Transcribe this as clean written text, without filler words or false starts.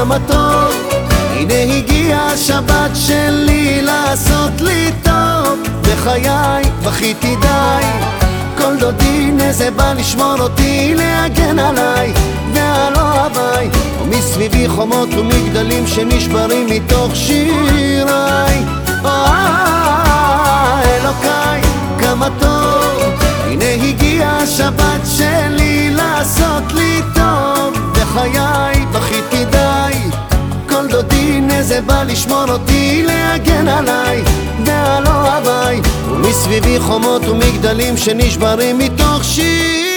כמה טוב, הנה הגיעה השבת שלי לעשות לי טוב. בחיי בכיתי די, כל דודי נזה בא לשמור אותי, להגן עליי ועל אוהביי, ומסביבי חומות ומגדלים שנשברים מתוך שיריי. אלוקיי כמה טוב, הנה הגיעה השבת שלי לעשות לי טוב. בחיי בכיתי די, כל דודי נזה בא לשמור אותי, להגן עליי ועל אוהביי, ומסביבי חומות ומגדלים שנשברים מתוך שיר.